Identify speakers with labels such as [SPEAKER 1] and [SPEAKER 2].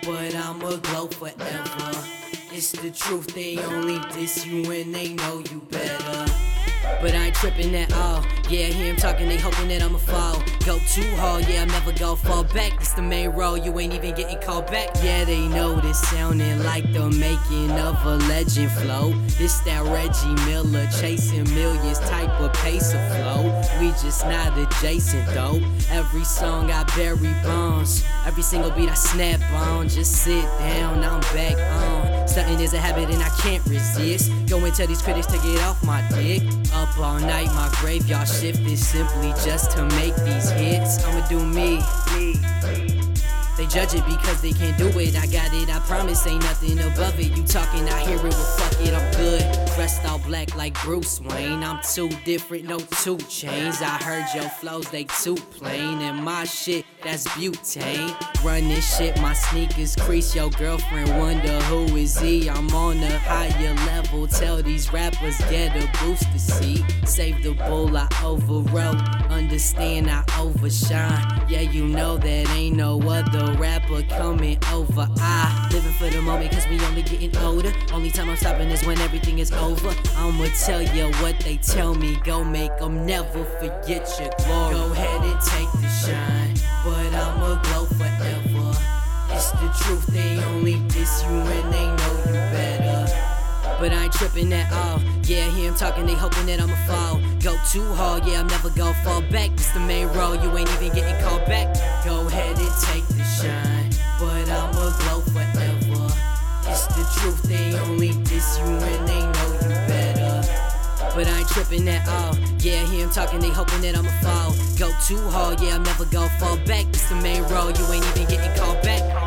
[SPEAKER 1] but I'ma glow forever. It's the truth, they only diss you when they know you better. But I ain't trippin' at all. Yeah, hear him talking, they hoping that I'ma fall. Go too hard, yeah, I'm never gon' fall back. This the main role, you ain't even getting called back. Yeah, they know this sounding like the making of a legend flow. This that Reggie Miller chasing millions type of pace of flow. We just not adjacent though. Every song I bury bones. Every single beat I snap on. Just sit down, I'm back on. Stuntin' is a habit and I can't resist. Go and tell these critics to get off my dick. Up all night, my graveyard shift is simply just to make these hits. I'ma do me. They judge it because they can't do it. I got it, I promise, ain't nothing above it. You talking, I hear it, well fuck it, I'm good. Dressed all black like Bruce Wayne. I'm too different, no 2 chains. I heard your flows, they too plain. And my shit, that's butane. Run this shit, my sneakers crease. Your girlfriend wonder who is he. I'm on a higher level. Tell these rappers get a booster seat. Save the bull, I overwrote. Understand I overshine. Yeah, you know that ain't no other rapper coming over. I living for the moment cause we only getting older. Only time I'm stopping is when everything is over. I'ma tell you what they tell me. Go make them never forget your glory. Go ahead and take the shine, but I'ma glow forever. It's the truth, they only diss you when they know you better. But I ain't trippin' at all. Yeah, hear him talking, they hoping that I'ma fall. Go too hard, yeah, I'm never gon' fall back. This the main role, you ain't even getting called back. Go ahead and take the shine, but I'ma glow forever. It's the truth, they only diss you when they know you better. But I ain't trippin' at all. Yeah, hear him talking, they hoping that I'ma fall. Go too hard, yeah, I'm never gon' fall back. This the main role, you ain't even getting called back.